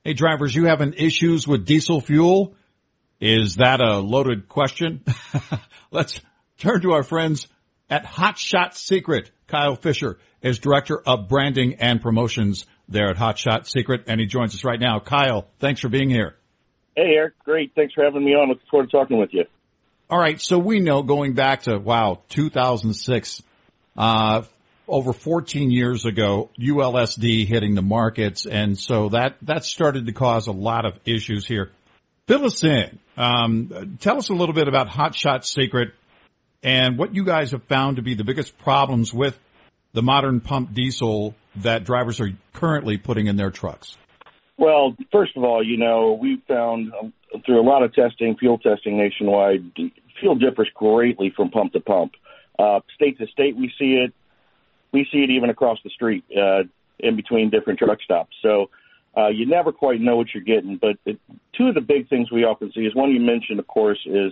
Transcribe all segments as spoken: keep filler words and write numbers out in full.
Hey, drivers, you having issues with diesel fuel? Is that a loaded question? Let's turn to our friends at Hot Shot Secret. Kyle Fisher is Director of Branding and Promotions there at Hot Shot Secret, and he joins us right now. Kyle, thanks for being here. Hey, Eric. Great. Thanks for having me on. Looking forward to talking with you. All right. So we know going back to, wow, two thousand six, uh, over fourteen years ago, U L S D hitting the markets. And so that, that started to cause a lot of issues here. Fill us in. Um, tell us a little bit about Hot Shot Secret and what you guys have found to be the biggest problems with the modern pump diesel that drivers are currently putting in their trucks. Well, first of all, you know, we've found um, through a lot of testing, fuel testing nationwide, fuel differs greatly from pump to pump. Uh, state to state, we see it. We see it even across the street, uh, in between different truck stops. So, uh, you never quite know what you're getting. But it, two of the big things we often see is one you mentioned, of course, is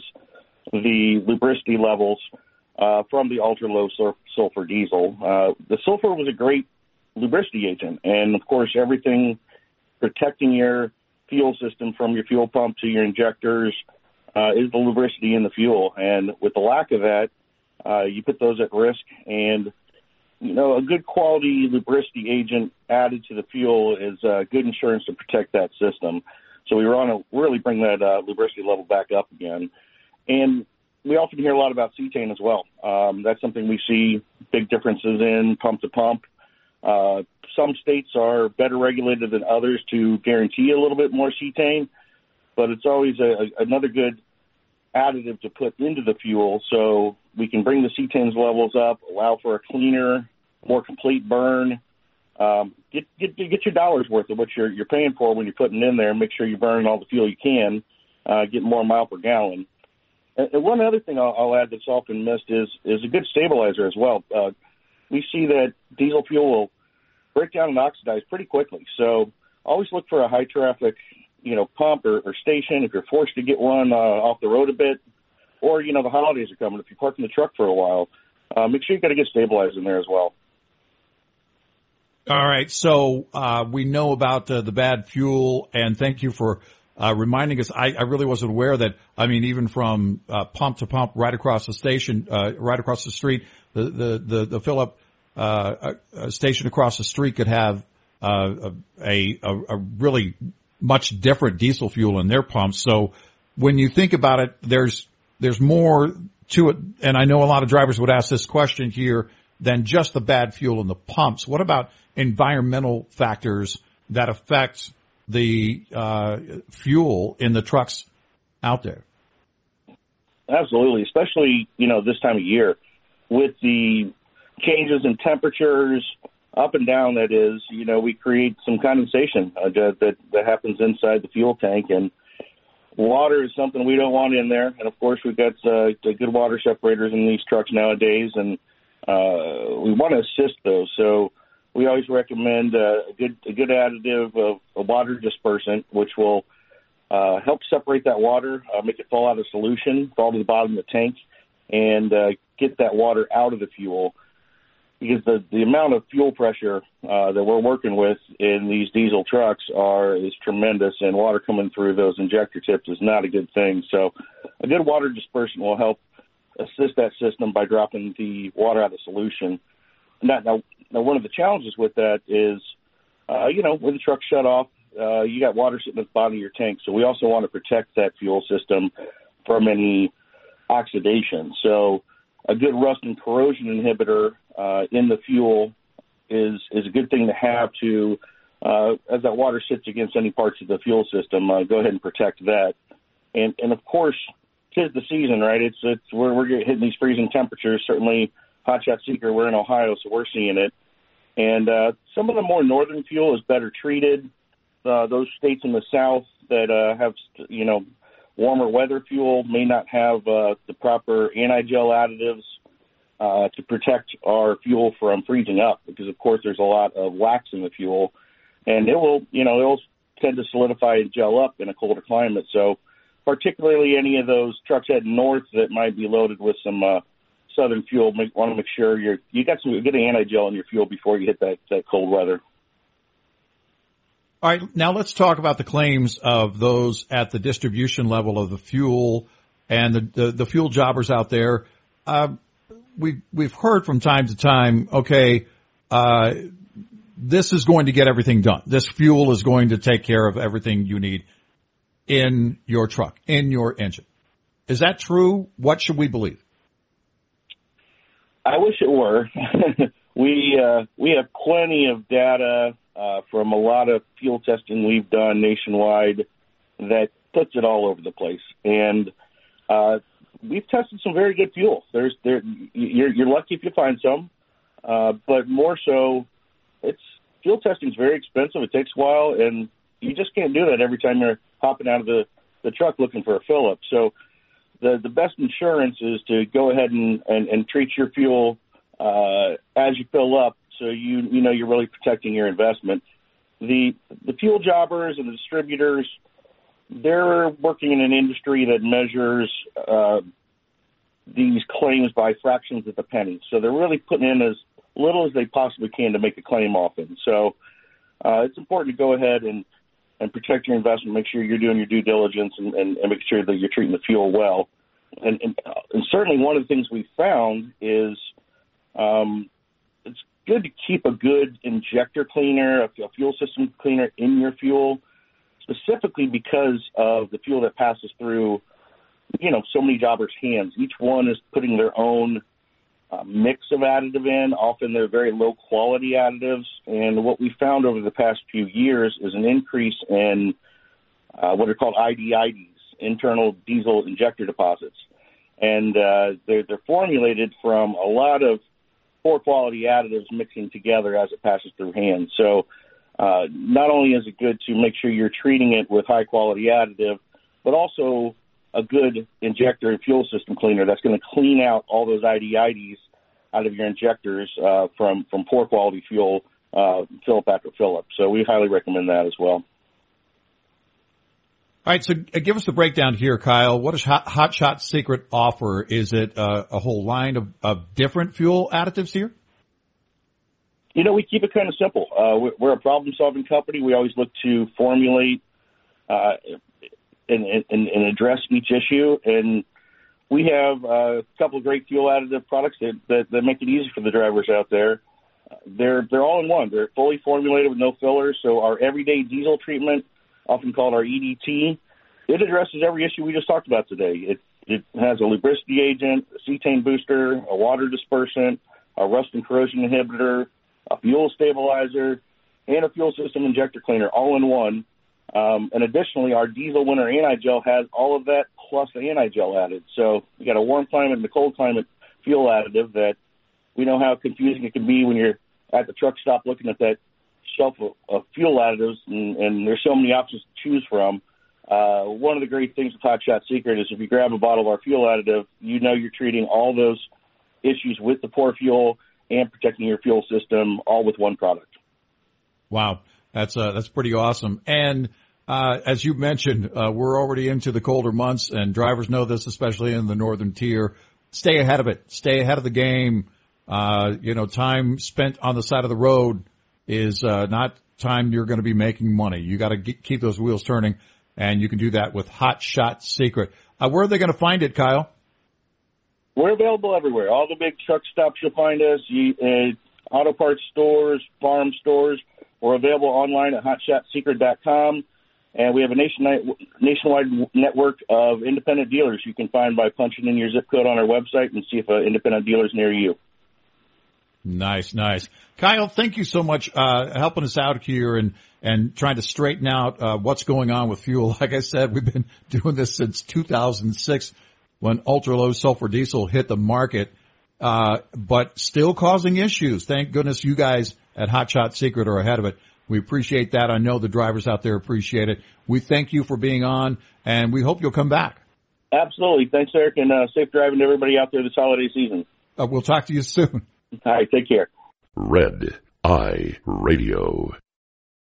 the lubricity levels, uh, from the ultra low sulfur diesel. Uh, the sulfur was a great lubricity agent. And of course, everything protecting your fuel system from your fuel pump to your injectors, uh, is the lubricity in the fuel. And with the lack of that, uh, you put those at risk. And, you know, a good quality lubricity agent added to the fuel is uh, good insurance to protect that system. So we want to really bring that uh, lubricity level back up again. And we often hear a lot about cetane as well. Um, that's something we see big differences in pump to pump. Uh, some states are better regulated than others to guarantee a little bit more cetane, but it's always a, a, another good additive to put into the fuel so we can bring the cetane's levels up, allow for a cleaner, more complete burn. Um, get, get get your dollars worth of what you're you're paying for when you're putting it in there. Make sure you're burning all the fuel you can, uh, get more mile per gallon. And, and one other thing I'll, I'll add that's often missed is is a good stabilizer as well. Uh, we see that diesel fuel will break down and oxidize pretty quickly. So always look for a high traffic, you know, pump or, or station if you're forced to get one uh, off the road a bit, or, you know, the holidays are coming. If you're parking the truck for a while, uh, make sure you got to get stabilized in there as well. All right. So uh, we know about uh, the bad fuel, and thank you for uh, reminding us. I, I really wasn't aware that, I mean, even from uh, pump to pump right across the station, uh, right across the street, the, the, the, the fill-up Uh, a, a station across the street could have uh, a, a, a really much different diesel fuel in their pumps. So when you think about it, there's there's more to it. And I know a lot of drivers would ask this question here than just the bad fuel in the pumps. What about environmental factors that affect the uh, fuel in the trucks out there? Absolutely, especially, you know, this time of year with the changes in temperatures, up and down, that is, you know, we create some condensation uh, that, that happens inside the fuel tank. And water is something we don't want in there. And, of course, we've got uh, good water separators in these trucks nowadays, and uh, we want to assist those. So we always recommend uh, a good a good additive of a water dispersant, which will uh, help separate that water, uh, make it fall out of solution, fall to the bottom of the tank, and uh, get that water out of the fuel. Because the, the amount of fuel pressure uh, that we're working with in these diesel trucks are is tremendous, and water coming through those injector tips is not a good thing. So a good water dispersant will help assist that system by dropping the water out of solution. Now, now, now one of the challenges with that is, uh, you know, when the truck's shut off, uh, you got water sitting at the bottom of your tank. So we also want to protect that fuel system from any oxidation. So a good rust and corrosion inhibitor uh, in the fuel is is a good thing to have to, uh, as that water sits against any parts of the fuel system, uh, go ahead and protect that. And and of course, 'tis the season, right? It's it's we're we're hitting these freezing temperatures. Certainly, Hot Shot Secret, we're in Ohio, so we're seeing it. And uh, some of the more northern fuel is better treated. Uh, those states in the south that uh, have you know warmer weather fuel may not have uh, the proper anti-gel additives uh, to protect our fuel from freezing up, because of course there's a lot of wax in the fuel, and it will, you know, it'll tend to solidify and gel up in a colder climate. So particularly any of those trucks heading north that might be loaded with some uh, southern fuel, make, want to make sure you're, you got some good anti-gel in your fuel before you hit that, that cold weather. All right, now let's talk about the claims of those at the distribution level of the fuel and the, the, the fuel jobbers out there. Uh, we, we've heard from time to time, okay, uh, this is going to get everything done. This fuel is going to take care of everything you need in your truck, in your engine. Is that true? What should we believe? I wish it were. we, uh, we have plenty of data Uh, from a lot of fuel testing we've done nationwide that puts it all over the place. And uh, we've tested some very good fuel. There's there you're, you're lucky if you find some, uh, but more so, it's fuel testing is very expensive. It takes a while, and you just can't do that every time you're hopping out of the, the truck looking for a fill-up. So the, the best insurance is to go ahead and, and, and treat your fuel uh, as you fill up, so you you know you're really protecting your investment. The the fuel jobbers and the distributors, they're working in an industry that measures uh, these claims by fractions of the penny. So they're really putting in as little as they possibly can to make a claim often. So uh, it's important to go ahead and, and protect your investment, make sure you're doing your due diligence, and, and, and make sure that you're treating the fuel well. And, and, and certainly one of the things we found is um, it's good to keep a good injector cleaner, a fuel system cleaner in your fuel, specifically because of the fuel that passes through, you know, so many jobbers' hands. Each one is putting their own uh, mix of additive in. Often they're very low-quality additives. And what we found over the past few years is an increase in uh, what are called I D I Ds, internal diesel injector deposits. And uh, they're, they're formulated from a lot of poor quality additives mixing together as it passes through hands. So uh, not only is it good to make sure you're treating it with high quality additive, but also a good injector and fuel system cleaner that's going to clean out all those I D I Ds out of your injectors uh, from, from poor quality fuel, uh, fill up after fill up. So we highly recommend that as well. All right, so give us the breakdown here, Kyle. What does Hot, Hot Shot Secret offer? Is it uh, a whole line of, of different fuel additives here? You know, we keep it kind of simple. Uh, we're a problem-solving company. We always look to formulate uh, and, and, and address each issue. And we have a couple of great fuel additive products that, that, that make it easy for the drivers out there. They're they're all in one. They're fully formulated with no fillers. So our everyday diesel treatment, often called our E D T, it addresses every issue we just talked about today. It it has a lubricity agent, a cetane booster, a water dispersant, a rust and corrosion inhibitor, a fuel stabilizer, and a fuel system injector cleaner, all in one. Um, and additionally, our diesel winter anti-gel has all of that plus the anti-gel added. So you got a warm climate and a cold climate fuel additive that we know how confusing it can be when you're at the truck stop looking at that shelf of, of fuel additives, and, and there's so many options to choose from. Uh, one of the great things with Hot Shot Secret is if you grab a bottle of our fuel additive, you know you're treating all those issues with the poor fuel and protecting your fuel system all with one product. Wow, that's uh, that's pretty awesome. And uh, as you mentioned, uh, we're already into the colder months, and drivers know this, especially in the northern tier. Stay ahead of it. Stay ahead of the game. Uh, you know, time spent on the side of the road is uh, not time you're going to be making money. You got to keep those wheels turning, and you can do that with Hot Shot Secret. Uh, where are they going to find it, Kyle? We're available everywhere. All the big truck stops you'll find us, you, uh, auto parts stores, farm stores. We're available online at hot shot secret dot com, and we have a nationwide, nationwide network of independent dealers you can find by punching in your zip code on our website and see if an independent dealer is near you. Nice, nice. Kyle, thank you so much, uh, helping us out here and, and trying to straighten out, uh, what's going on with fuel. Like I said, we've been doing this since two thousand six when ultra low sulfur diesel hit the market, uh, but still causing issues. Thank goodness you guys at Hot Shot Secret are ahead of it. We appreciate that. I know the drivers out there appreciate it. We thank you for being on, and we hope you'll come back. Absolutely. Thanks, Eric, and uh, safe driving to everybody out there this holiday season. Uh, we'll talk to you soon. All right, take care. Red Eye Radio.